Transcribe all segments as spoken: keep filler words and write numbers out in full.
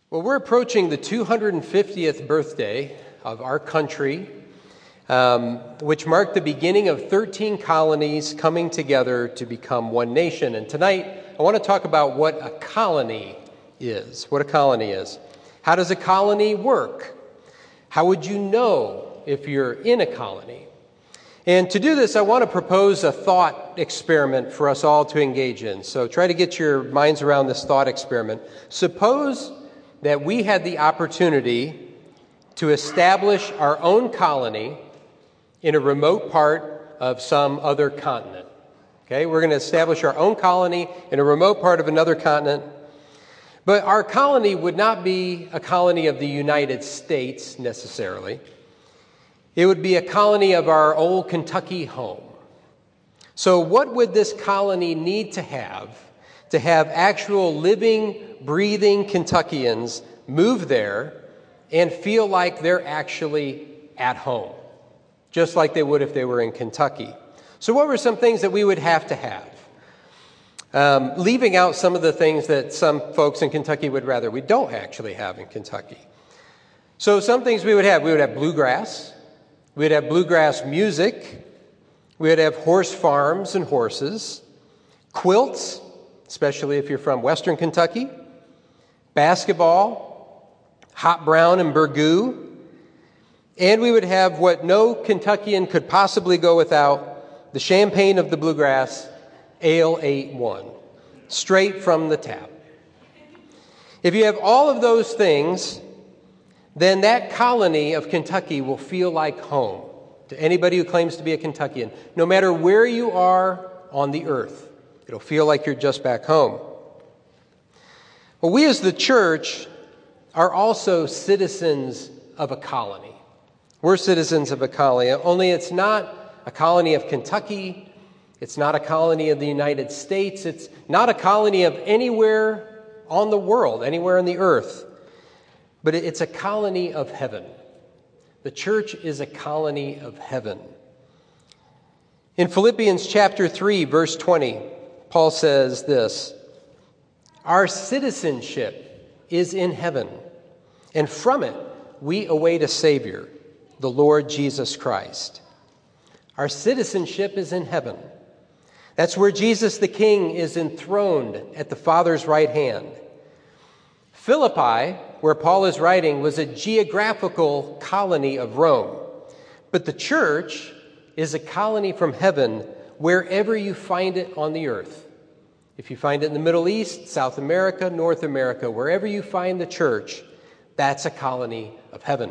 Well, we're approaching the two hundred fiftieth birthday of our country, um, which marked the beginning of thirteen colonies coming together to become one nation. And tonight, I want to talk about what a colony is, what a colony is. How does a colony work? How would you know if you're in a colony? And to do this, I want to propose a thought experiment for us all to engage in. So try to get your minds around this thought experiment. Suppose that we had the opportunity to establish our own colony in a remote part of some other continent. Okay, we're going to establish our own colony in a remote part of another continent. But our colony would not be a colony of the United States necessarily. It would be a colony of our old Kentucky home. So what would this colony need to have to have actual living, breathing Kentuckians move there and feel like they're actually at home, just like they would if they were in Kentucky? So what were some things that we would have to have? Um, leaving out some of the things that some folks in Kentucky would rather we don't actually have in Kentucky. So some things we would have. We would have bluegrass. We would have bluegrass music. We would have horse farms and horses. Quilts, especially if you're from Western Kentucky. Basketball. Hot brown and burgoo. And we would have what no Kentuckian could possibly go without, the champagne of the bluegrass, Ale eight one, straight from the tap. If you have all of those things, then that colony of Kentucky will feel like home to anybody who claims to be a Kentuckian. No matter where you are on the earth, it'll feel like you're just back home. Well, we as the church are also citizens of a colony. We're citizens of a colony, only it's not a colony of Kentucky. It's not a colony of the United States. It's not a colony of anywhere on the world, anywhere on the earth. But it's a colony of heaven. The church is a colony of heaven. In Philippians chapter three, verse twenty, Paul says this: "Our citizenship is in heaven, and from it we await a Savior, the Lord Jesus Christ." Our citizenship is in heaven. That's where Jesus the King is enthroned at the Father's right hand. Philippi, where Paul is writing, was a geographical colony of Rome. But the church is a colony from heaven wherever you find it on the earth. If you find it in the Middle East, South America, North America, wherever you find the church, that's a colony of heaven.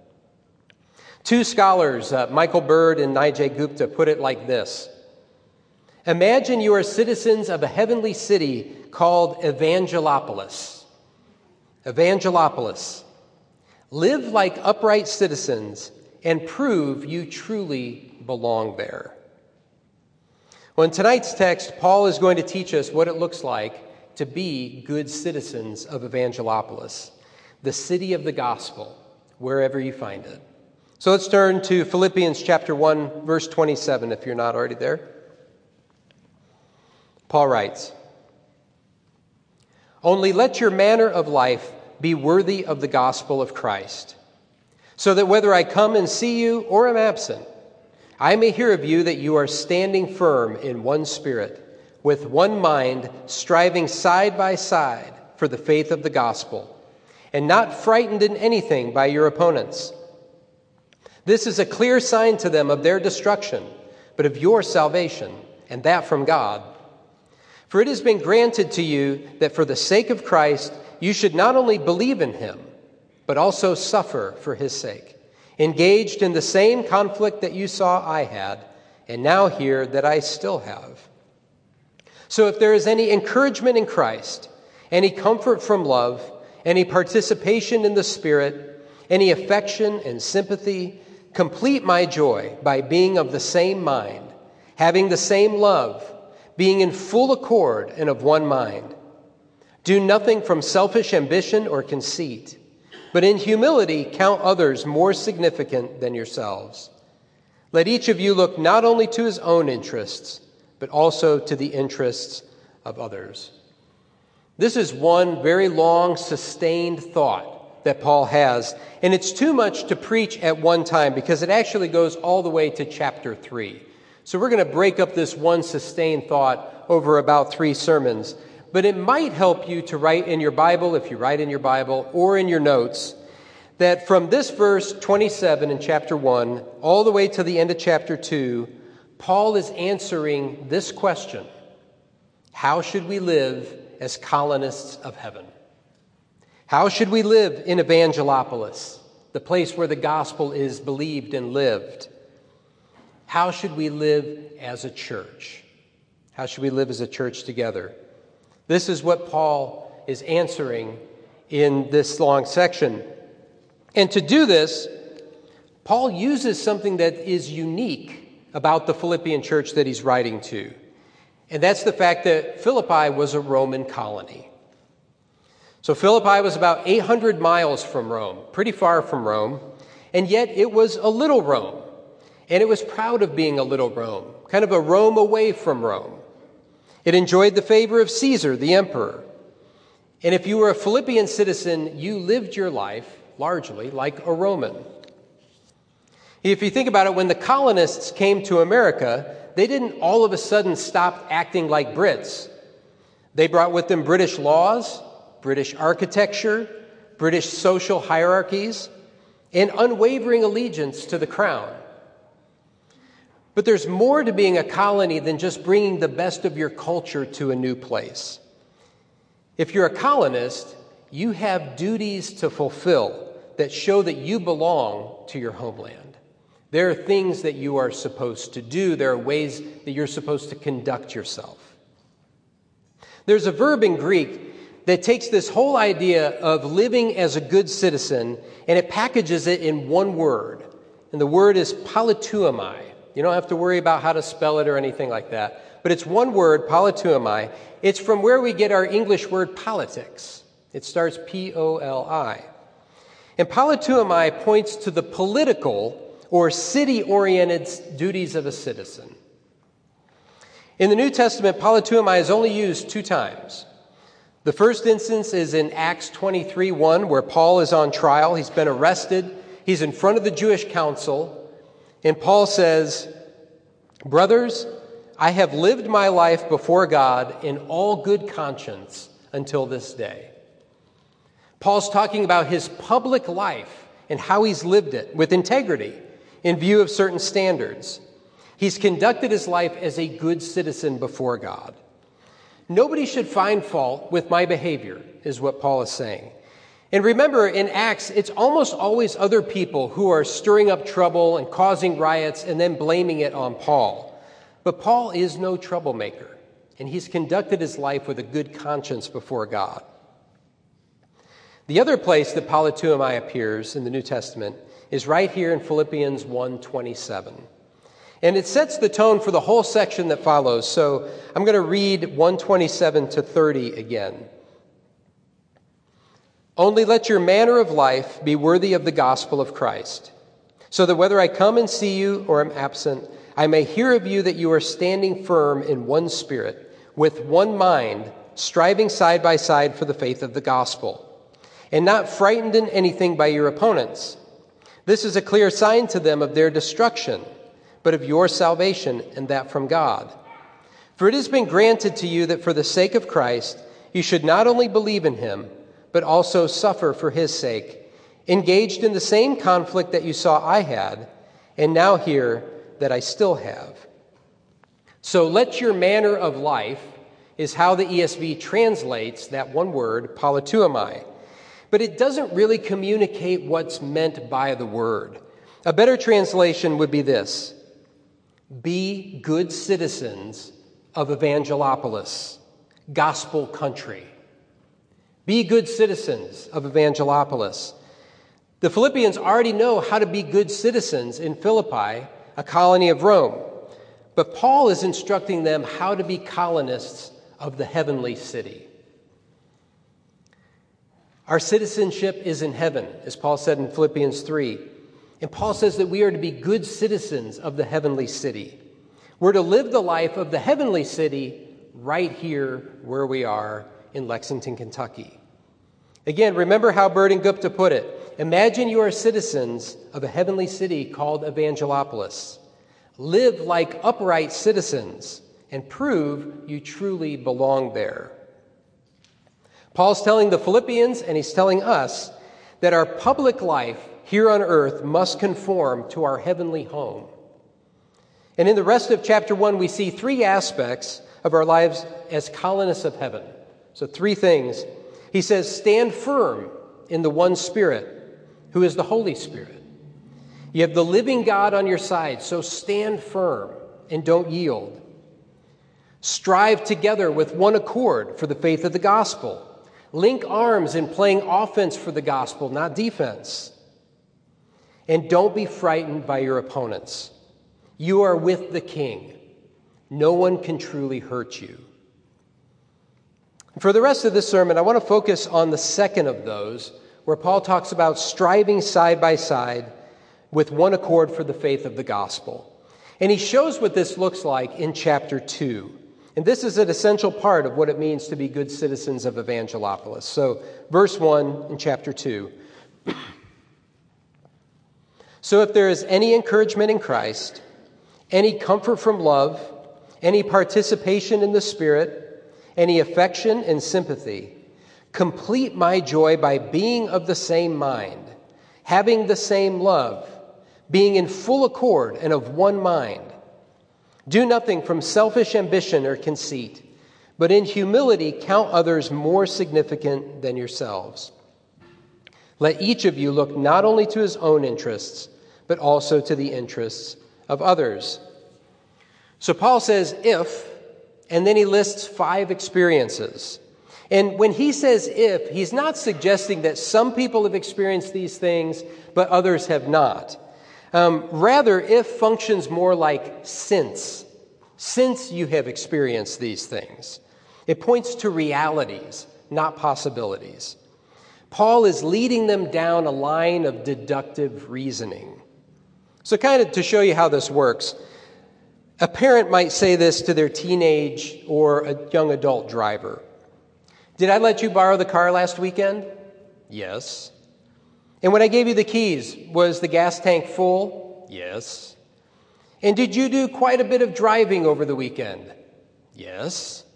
Two scholars, uh, Michael Bird and Nijay Gupta, put it like this: imagine you are citizens of a heavenly city called Evangelopolis. Evangelopolis. Live like upright citizens and prove you truly belong there. Well, in tonight's text, Paul is going to teach us what it looks like to be good citizens of Evangelopolis, the city of the gospel, wherever you find it. So let's turn to Philippians chapter one, verse twenty-seven, if you're not already there. Paul writes, "Only let your manner of life be worthy of the gospel of Christ, so that whether I come and see you or am absent, I may hear of you that you are standing firm in one spirit, with one mind, striving side by side for the faith of the gospel, and not frightened in anything by your opponents. This is a clear sign to them of their destruction, but of your salvation, and that from God. For it has been granted to you that for the sake of Christ you should not only believe in him, but also suffer for his sake, engaged in the same conflict that you saw I had, and now hear that I still have. So if there is any encouragement in Christ, any comfort from love, any participation in the Spirit, any affection and sympathy, complete my joy by being of the same mind, having the same love, being in full accord and of one mind. Do nothing from selfish ambition or conceit, but in humility count others more significant than yourselves. Let each of you look not only to his own interests, but also to the interests of others." This is one very long, sustained thought that Paul has, and it's too much to preach at one time because it actually goes all the way to chapter three. So we're going to break up this one sustained thought over about three sermons, but it might help you to write in your Bible, if you write in your Bible, or in your notes, that from this verse twenty-seven in chapter one all the way to the end of chapter two, Paul is answering this question: how should we live as colonists of heaven? How should we live in Evangelipolis, the place where the gospel is believed and lived? How should we live as a church? How should we live as a church together? This is what Paul is answering in this long section. And to do this, Paul uses something that is unique about the Philippian church that he's writing to. And that's the fact that Philippi was a Roman colony. So Philippi was about eight hundred miles from Rome, pretty far from Rome, and yet it was a little Rome. And it was proud of being a little Rome, kind of a Rome away from Rome. It enjoyed the favor of Caesar, the emperor. And if you were a Philippian citizen, you lived your life largely like a Roman. If you think about it, when the colonists came to America, they didn't all of a sudden stop acting like Brits. They brought with them British laws, British architecture, British social hierarchies, and unwavering allegiance to the crown. But there's more to being a colony than just bringing the best of your culture to a new place. If you're a colonist, you have duties to fulfill that show that you belong to your homeland. There are things that you are supposed to do. There are ways that you're supposed to conduct yourself. There's a verb in Greek that takes this whole idea of living as a good citizen and it packages it in one word. And the word is politeuomai. You don't have to worry about how to spell it or anything like that. But it's one word, politeuomai. It's from where we get our English word politics. It starts P O L I. And politeuomai points to the political or city-oriented duties of a citizen. In the New Testament, politeuomai is only used two times. The first instance is in Acts twenty-three one, where Paul is on trial. He's been arrested. He's in front of the Jewish council. And Paul says, "Brothers, I have lived my life before God in all good conscience until this day." Paul's talking about his public life and how he's lived it with integrity in view of certain standards. He's conducted his life as a good citizen before God. Nobody should find fault with my behavior, is what Paul is saying. And remember, in Acts, it's almost always other people who are stirring up trouble and causing riots and then blaming it on Paul. But Paul is no troublemaker, and he's conducted his life with a good conscience before God. The other place that politeuomai appears in the New Testament is right here in Philippians one twenty-seven. And it sets the tone for the whole section that follows. So I'm going to read one twenty-seven to thirty again. "Only let your manner of life be worthy of the gospel of Christ, so that whether I come and see you or am absent, I may hear of you that you are standing firm in one spirit, with one mind, striving side by side for the faith of the gospel, and not frightened in anything by your opponents. This is a clear sign to them of their destruction, but of your salvation, and that from God. For it has been granted to you that for the sake of Christ, you should not only believe in him, but also suffer for his sake, engaged in the same conflict that you saw I had, and now hear that I still have." So let your manner of life is how the E S V translates that one word, politeuomai. But it doesn't really communicate what's meant by the word. A better translation would be this: be good citizens of Evangelipolis, gospel country. Be good citizens of Evangelipolis. The Philippians already know how to be good citizens in Philippi, a colony of Rome. But Paul is instructing them how to be colonists of the heavenly city. Our citizenship is in heaven, as Paul said in Philippians three. And Paul says that we are to be good citizens of the heavenly city. We're to live the life of the heavenly city right here where we are in Lexington, Kentucky. Again, remember how Bert and Gupta put it. Imagine you are citizens of a heavenly city called Evangelopolis. Live like upright citizens and prove you truly belong there. Paul's telling the Philippians, and he's telling us, that our public life here on earth must conform to our heavenly home. And in the rest of chapter one, we see three aspects of our lives as colonists of heaven. So three things. He says, stand firm in the one Spirit, who is the Holy Spirit. You have the living God on your side, so stand firm and don't yield. Strive together with one accord for the faith of the gospel. Link arms in playing offense for the gospel, not defense. And don't be frightened by your opponents. You are with the King. No one can truly hurt you. For the rest of this sermon, I want to focus on the second of those, where Paul talks about striving side by side with one accord for the faith of the gospel. And he shows what this looks like in chapter two. And this is an essential part of what it means to be good citizens of Evangelopolis. So, verse one in chapter two. So if there is any encouragement in Christ, any comfort from love, any participation in the Spirit, any affection and sympathy, complete my joy by being of the same mind, having the same love, being in full accord and of one mind. Do nothing from selfish ambition or conceit, but in humility count others more significant than yourselves. Let each of you look not only to his own interests, but also to the interests of others. So Paul says, if, and then he lists five experiences. And when he says if, he's not suggesting that some people have experienced these things, but others have not. Um, rather, if functions more like since. Since you have experienced these things. It points to realities, not possibilities. Paul is leading them down a line of deductive reasoning. So kind of to show you how this works, a parent might say this to their teenage or a young adult driver. Did I let you borrow the car last weekend? Yes. And when I gave you the keys, was the gas tank full? Yes. And did you do quite a bit of driving over the weekend? Yes.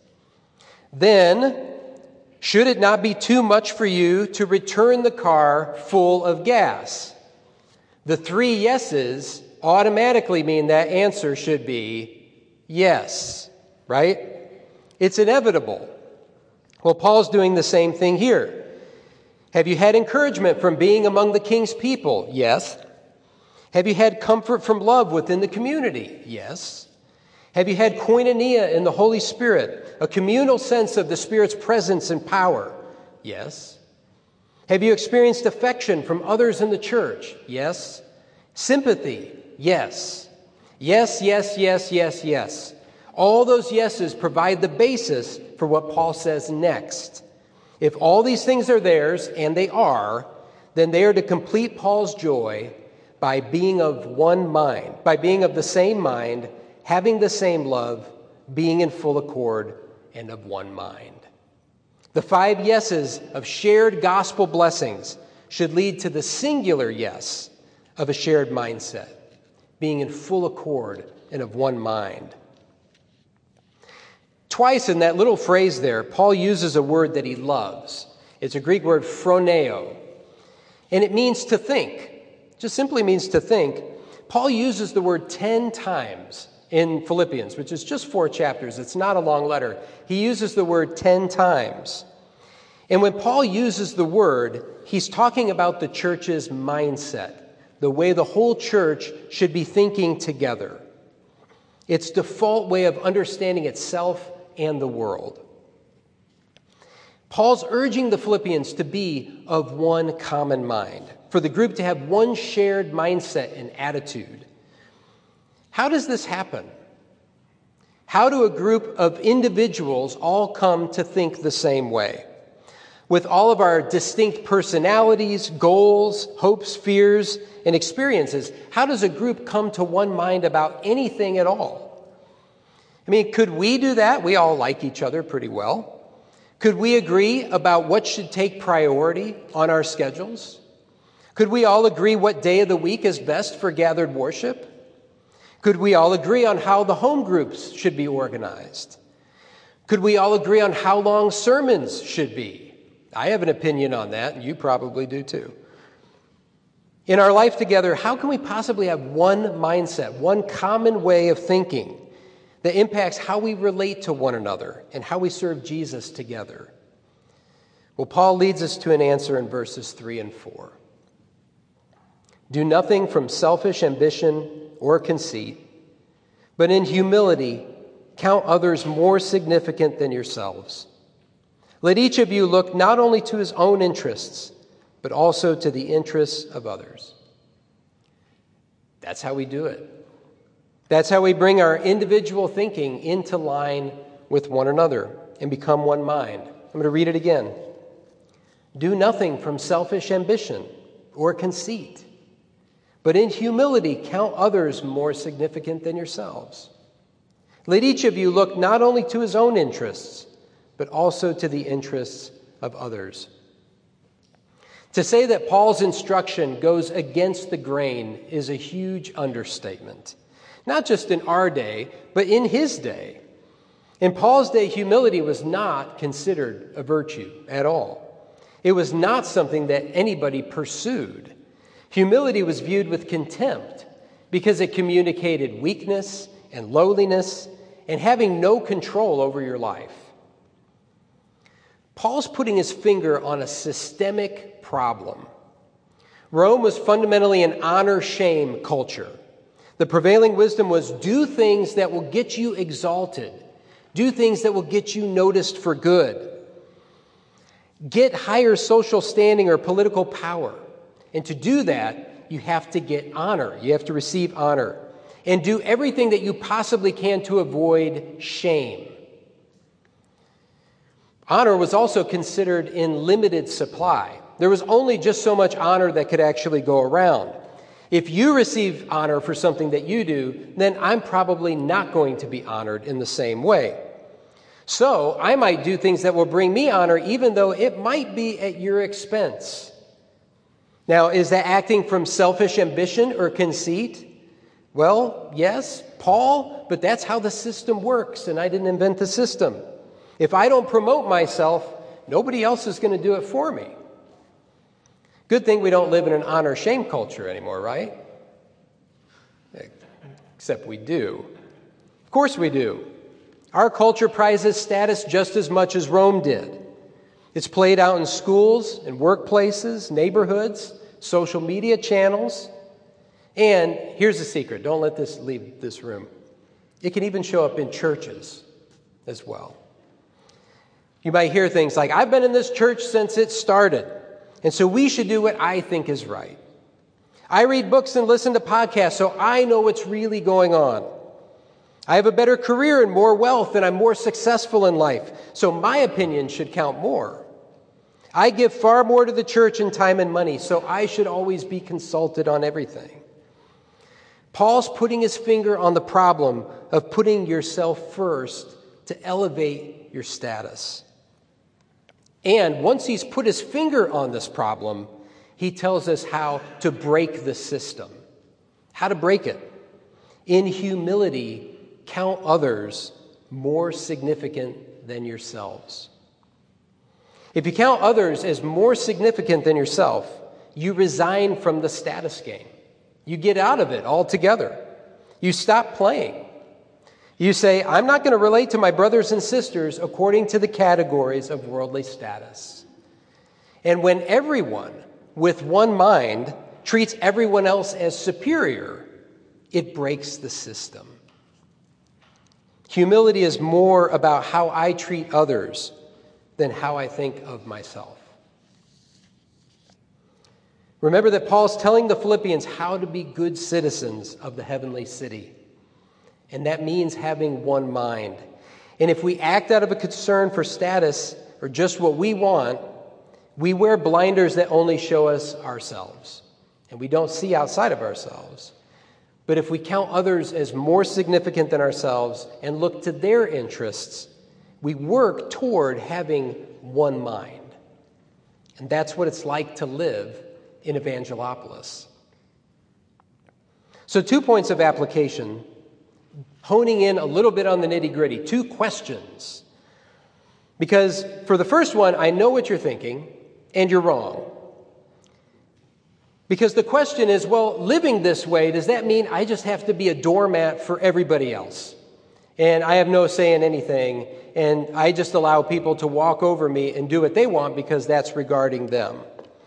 Then, should it not be too much for you to return the car full of gas? The three yeses automatically mean that answer should be yes, right? It's inevitable. Well, Paul's doing the same thing here. Have you had encouragement from being among the king's people? Yes. Have you had comfort from love within the community? Yes. Have you had koinonia in the Holy Spirit, a communal sense of the Spirit's presence and power? Yes. Have you experienced affection from others in the church? Yes. Sympathy? Yes. Yes, yes, yes, yes, yes. All those yeses provide the basis for what Paul says next. If all these things are theirs, and they are, then they are to complete Paul's joy by being of one mind, by being of the same mind, having the same love, being in full accord, and of one mind. The five yeses of shared gospel blessings should lead to the singular yes of a shared mindset, being in full accord and of one mind. Twice in that little phrase there, Paul uses a word that he loves. It's a Greek word, phroneo, and it means to think. It just simply means to think. Paul uses the word ten times in Philippians, which is just four chapters. It's not a long letter. He uses the word ten times. And when Paul uses the word, he's talking about the church's mindset, the way the whole church should be thinking together. Its default way of understanding itself and the world. Paul's urging the Philippians to be of one common mind, for the group to have one shared mindset and attitude. How does this happen? How do a group of individuals all come to think the same way? With all of our distinct personalities, goals, hopes, fears, and experiences, how does a group come to one mind about anything at all? I mean, could we do that? We all like each other pretty well. Could we agree about what should take priority on our schedules? Could we all agree what day of the week is best for gathered worship? Could we all agree on how the home groups should be organized? Could we all agree on how long sermons should be? I have an opinion on that, and you probably do too. In our life together, how can we possibly have one mindset, one common way of thinking that impacts how we relate to one another and how we serve Jesus together? Well, Paul leads us to an answer in verses three and four. Do nothing from selfish ambition or conceit, but in humility count others more significant than yourselves. Let each of you look not only to his own interests, but also to the interests of others. That's how we do it. That's how we bring our individual thinking into line with one another and become one mind. I'm going to read it again. Do nothing from selfish ambition or conceit, but in humility count others more significant than yourselves. Let each of you look not only to his own interests, but also to the interests of others. To say that Paul's instruction goes against the grain is a huge understatement. Not just in our day, but in his day. In Paul's day, humility was not considered a virtue at all. It was not something that anybody pursued. Humility was viewed with contempt because it communicated weakness and lowliness and having no control over your life. Paul's putting his finger on a systemic problem. Rome was fundamentally an honor-shame culture. The prevailing wisdom was do things that will get you exalted. Do things that will get you noticed for good. Get higher social standing or political power. And to do that, you have to get honor. You have to receive honor. And do everything that you possibly can to avoid shame. Honor was also considered in limited supply. There was only just so much honor that could actually go around. If you receive honor for something that you do, then I'm probably not going to be honored in the same way. So I might do things that will bring me honor, even though it might be at your expense. Now, is that acting from selfish ambition or conceit? Well, yes, Paul, but that's how the system works, and I didn't invent the system. If I don't promote myself, nobody else is going to do it for me. Good thing we don't live in an honor-shame culture anymore, right? Except we do. Of course we do. Our culture prizes status just as much as Rome did. It's played out in schools, in workplaces, neighborhoods, social media channels. And here's the secret. Don't let this leave this room. It can even show up in churches as well. You might hear things like, I've been in this church since it started, and so we should do what I think is right. I read books and listen to podcasts, so I know what's really going on. I have a better career and more wealth, and I'm more successful in life, so my opinion should count more. I give far more to the church in time and money, so I should always be consulted on everything. Paul's putting his finger on the problem of putting yourself first to elevate your status. And once he's put his finger on this problem, he tells us how to break the system. How to break it. In humility, count others more significant than yourselves. If you count others as more significant than yourself, you resign from the status game. You get out of it altogether. You stop playing. You say, I'm not going to relate to my brothers and sisters according to the categories of worldly status. And when everyone with one mind treats everyone else as superior, it breaks the system. Humility is more about how I treat others than how I think of myself. Remember that Paul's telling the Philippians how to be good citizens of the heavenly city. And that means having one mind. And if we act out of a concern for status or just what we want, we wear blinders that only show us ourselves. And we don't see outside of ourselves. But if we count others as more significant than ourselves and look to their interests, we work toward having one mind. And that's what it's like to live in Evangelopolis. So two points of application, honing in a little bit on the nitty-gritty, two questions. Because for the first one, I know what you're thinking, and you're wrong. Because the question is, well, living this way, does that mean I just have to be a doormat for everybody else? And I have no say in anything, and I just allow people to walk over me and do what they want because that's regarding them.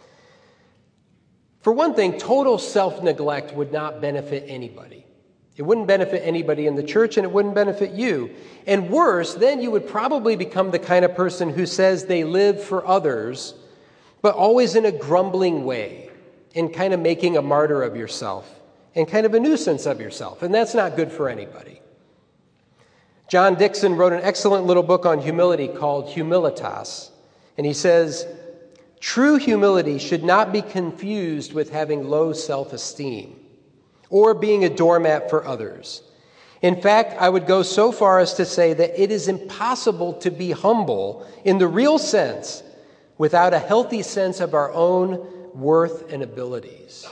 For one thing, total self-neglect would not benefit anybody. It wouldn't benefit anybody in the church, and it wouldn't benefit you. And worse, then you would probably become the kind of person who says they live for others, but always in a grumbling way, and kind of making a martyr of yourself, and kind of a nuisance of yourself. And that's not good for anybody. John Dixon wrote an excellent little book on humility called Humilitas. And he says, true humility should not be confused with having low self-esteem or being a doormat for others. In fact, I would go so far as to say that it is impossible to be humble in the real sense without a healthy sense of our own worth and abilities.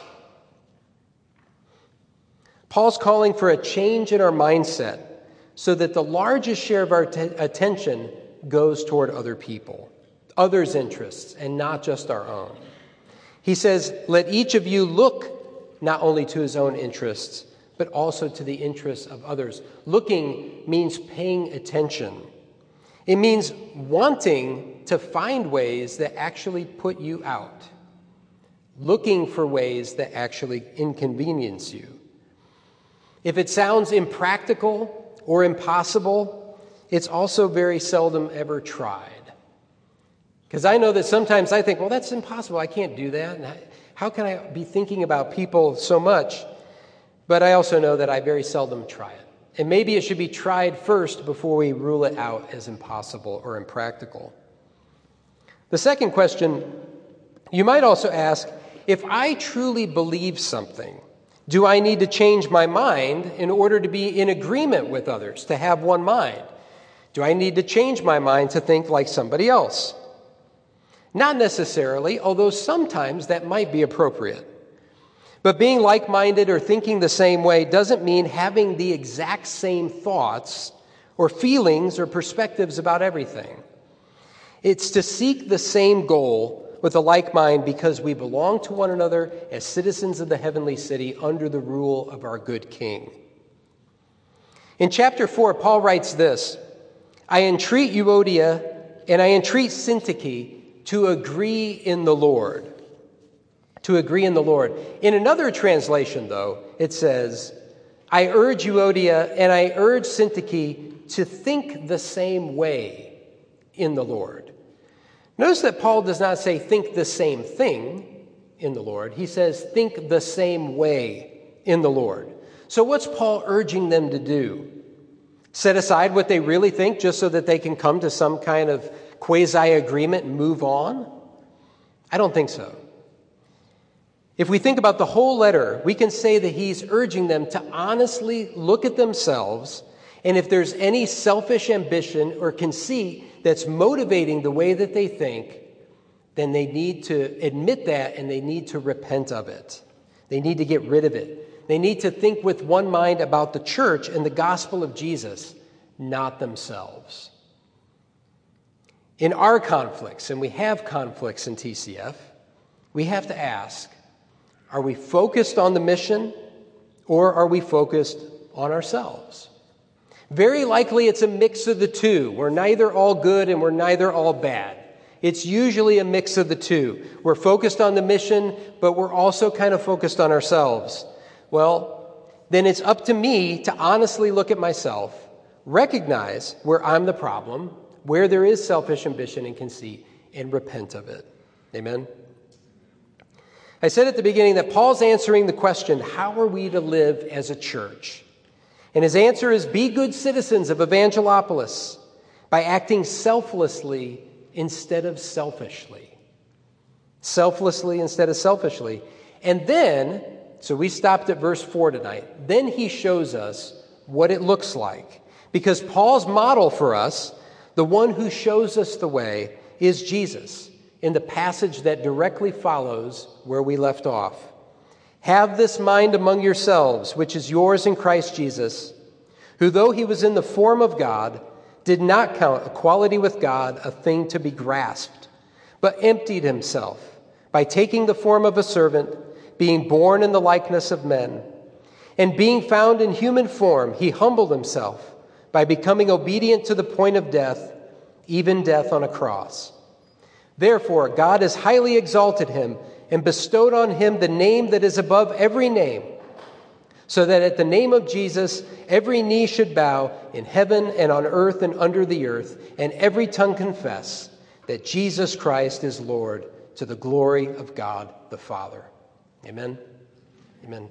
Paul's calling for a change in our mindset so that the largest share of our t- attention goes toward other people, others' interests, and not just our own. He says, let each of you look not only to his own interests, but also to the interests of others. Looking means paying attention. It means wanting to find ways that actually put you out. Looking for ways that actually inconvenience you. If it sounds impractical or impossible, it's also very seldom ever tried. Because I know that sometimes I think, well, that's impossible. I can't do that. And how can I be thinking about people so much? But I also know that I very seldom try it. And maybe it should be tried first before we rule it out as impossible or impractical. The second question, you might also ask, if I truly believe something, do I need to change my mind in order to be in agreement with others, to have one mind? Do I need to change my mind to think like somebody else? Not necessarily, although sometimes that might be appropriate. But being like-minded or thinking the same way doesn't mean having the exact same thoughts or feelings or perspectives about everything. It's to seek the same goal with a like mind because we belong to one another as citizens of the heavenly city under the rule of our good King. In chapter four, Paul writes this, I entreat Euodia and I entreat Syntyche to agree in the Lord. To agree in the Lord. In another translation, though, it says, I urge Euodia and I urge Syntyche to think the same way in the Lord. Notice that Paul does not say think the same thing in the Lord. He says think the same way in the Lord. So what's Paul urging them to do? Set aside what they really think just so that they can come to some kind of quasi-agreement and move on? I don't think so. If we think about the whole letter, we can say that he's urging them to honestly look at themselves, and if there's any selfish ambition or conceit that's motivating the way that they think, then they need to admit that and they need to repent of it. They need to get rid of it. They need to think with one mind about the church and the gospel of Jesus, not themselves. In our conflicts, and we have conflicts in T C F, we have to ask, are we focused on the mission or are we focused on ourselves? Very likely it's a mix of the two. We're neither all good and we're neither all bad. It's usually a mix of the two. We're focused on the mission, but we're also kind of focused on ourselves. Well, then it's up to me to honestly look at myself, recognize where I'm the problem, where there is selfish ambition and conceit, and repent of it. Amen? I said at the beginning that Paul's answering the question, how are we to live as a church? And his answer is, be good citizens of Evangelopolis by acting selflessly instead of selfishly. Selflessly instead of selfishly. And then, so we stopped at verse four tonight, then he shows us what it looks like. Because Paul's model for us, the one who shows us the way, is Jesus in the passage that directly follows where we left off. Have this mind among yourselves, which is yours in Christ Jesus, who, though he was in the form of God, did not count equality with God a thing to be grasped, but emptied himself by taking the form of a servant, being born in the likeness of men. And being found in human form, he humbled himself by becoming obedient to the point of death, even death on a cross. Therefore, God has highly exalted him and bestowed on him the name that is above every name, so that at the name of Jesus every knee should bow in heaven and on earth and under the earth, and every tongue confess that Jesus Christ is Lord, to the glory of God the Father. Amen. Amen.